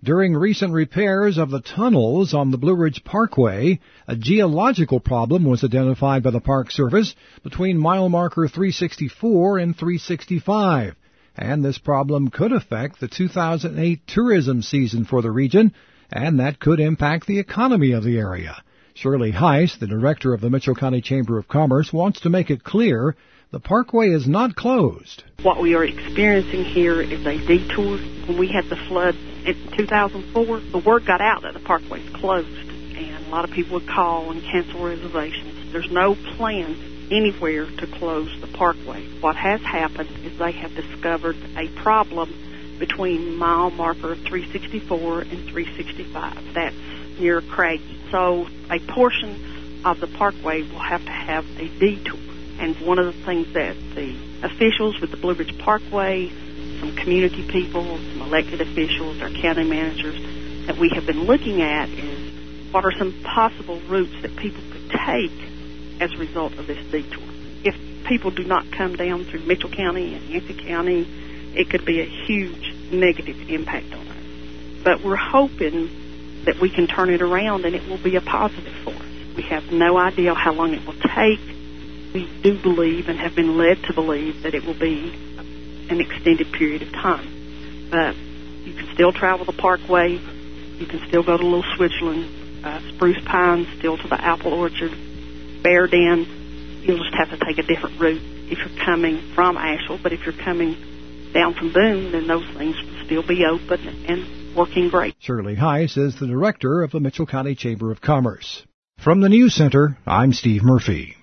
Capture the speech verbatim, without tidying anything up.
During recent repairs of the tunnels on the Blue Ridge Parkway, a geological problem was identified by the Park Service between mile marker three sixty-four and three sixty-five, and this problem could affect the two thousand eight tourism season for the region, and that could impact the economy of the area. Shirley Heiss, the director of the Mitchell County Chamber of Commerce, wants to make it clear the parkway is not closed. What we are experiencing here is a detour. When we had the flood in two thousand four, the word got out that the parkway is closed, and a lot of people would call and cancel reservations. There's no plans anywhere to close the parkway. What has happened is they have discovered a problem between mile marker three sixty-four and three sixty-five. That's near Craggy. So a portion of the parkway will have to have a detour. And one of the things that the officials with the Blue Ridge Parkway, some community people, some elected officials, our county managers, that we have been looking at is what are some possible routes that people could take as a result of this detour. If people do not come down through Mitchell County and Yancey County, it could be a huge negative impact on us. But we're hoping that we can turn it around and it will be a positive for us. We have no idea how long it will take. We do believe and have been led to believe that it will be an extended period of time. But you can still travel the parkway. You can still go to Little Switzerland, uh, Spruce Pines, still to the Apple Orchard, Bear Den. You'll just have to take a different route if you're coming from Asheville. But if you're coming down from Boone, then those things will still be open and working great. Shirley Heiss is the director of the Mitchell County Chamber of Commerce. From the News Center, I'm Steve Murphy.